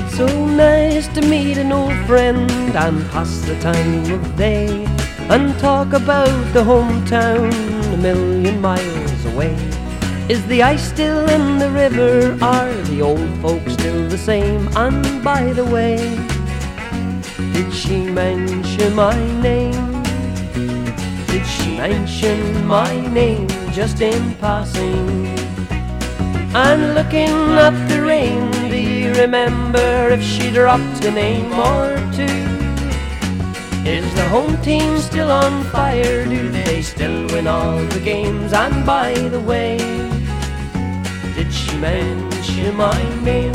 It's so nice to meet an old friend and pass the time of day and talk about the hometown a million miles away. Is the ice still in the river? Are the old folks still the same? And by the way, did she mention my name? Did she mention my name just in passing? And looking at the rain, do you remember if she dropped a name or two? Is the home team still on fire? Do they still win all the games? And by the way, did she mention my name?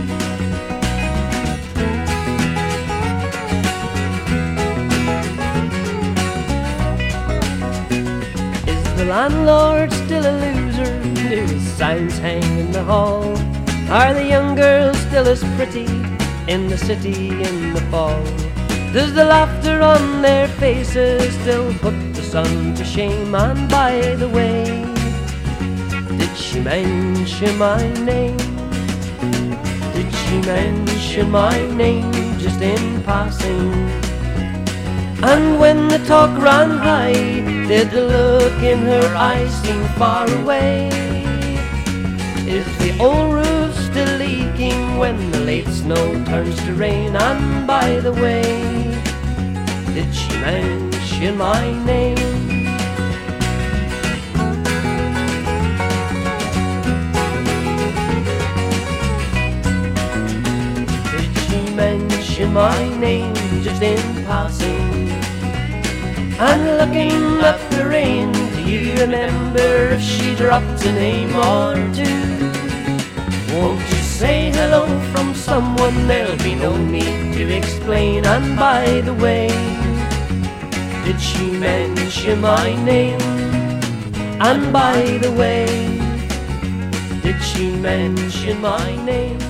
Is the landlord still a loser? Do his signs hang in the hall? Are the young girls still as pretty in the city in the fall? Does the laughter on their faces still put the sun to shame? And by the way, did she mention my name? Did she mention my name just in passing? And when the talk ran high, did the look in her eyes seem far away? Is the old roof still leaking when the late snow turns to rain? And by the way, did she mention my name? Did she mention my name just in passing? And looking up the rain, do you remember if she dropped a name or two? Won't you say hello from someone? There'll be no need to explain. And by the way, did she mention my name? And by the way, did she mention my name?